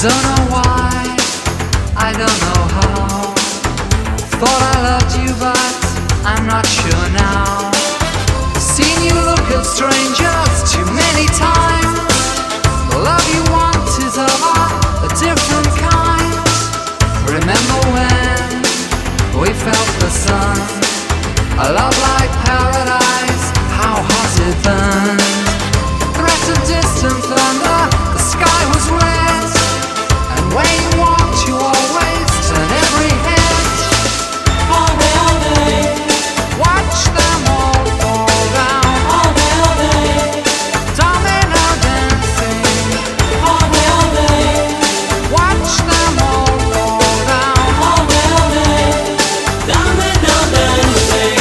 Don't know why, I don't know how. Thought I loved you, but I'm not sure now. Seen you look at strangers too many times. The love you want is of a different kind. Remember when we felt the sun? A love like paradise, how hot it burned. Threat of distant thunder, the sky was red. And when you walked, you always turn every head. All day, watch them all fall down. all day, Domino dancing. all day, Watch them all fall down. all day, domino dancing.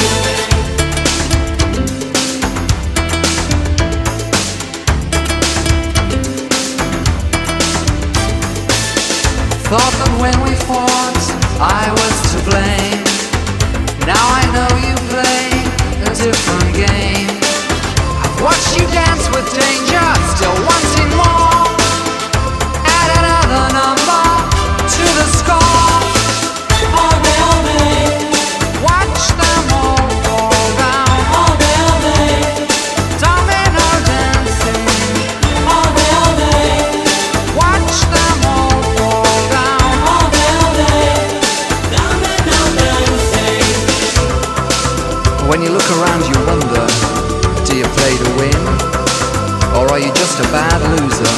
Thought that when we fought, I was to blame. Now I know you play a different game. I've watched you dance with danger, still wanting more. Add another number to the score. All day, Watch them all fall down. all day, Domino dancing. all day, Watch them all fall down. all day, domino dancing. When you look around, you wonder, do you play to win? Or are you just a bad loser?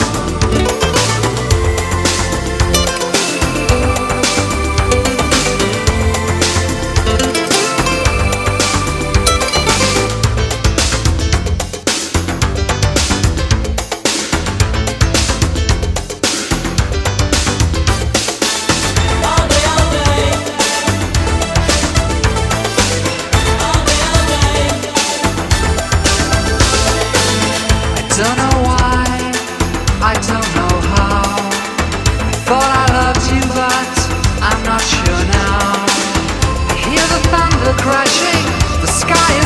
All day, I don't know why, I don't know how. I thought I loved you, but I'm not sure now. I hear the thunder crashing, the sky